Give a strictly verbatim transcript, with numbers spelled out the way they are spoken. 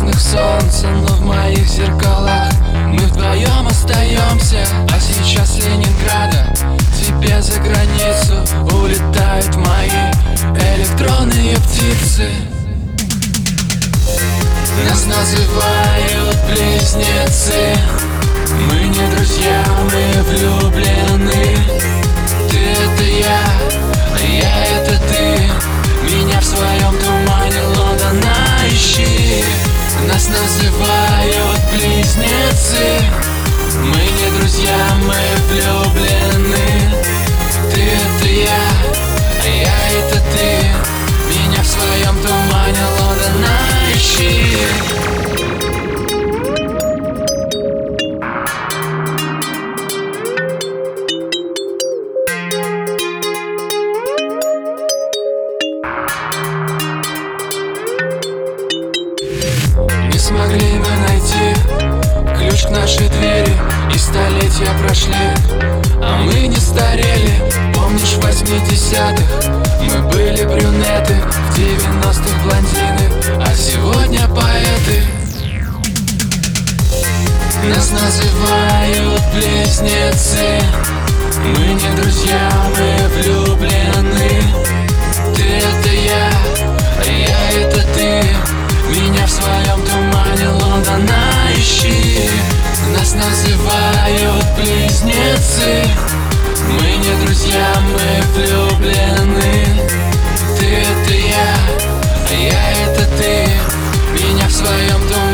лучах солнца, но в моих зеркалах мы вдвоем остаемся. А сейчас Ленинграда тебе за границу улетают мои электронные птицы. Нас называют близнецы. Мы не друзья, мы влюблены. Ты — это я, а я — это ты. Меня в своем тумане Лондона ищи. Нас называют близнецы. Мы не друзья, мы влюблены. Ты — это я, а я — это ты. Меня в своем тумане Лондона ищи. Не смогли мы найти ключ к нашей двери, и столетия прошли, а мы не старели. Помнишь, в восьмидесятых мы были брюнеты, в девяностых блондины, а сегодня поэты. Нас называют близнецы. Мы не друзья, мы влюблены. Ты — это я, а я — это ты. Меня в своем тумане Лондона ищи. Нас называют близнецы. Мы не друзья, мы влюблены. Ты — это я, а я — это ты. Меня в своем тумане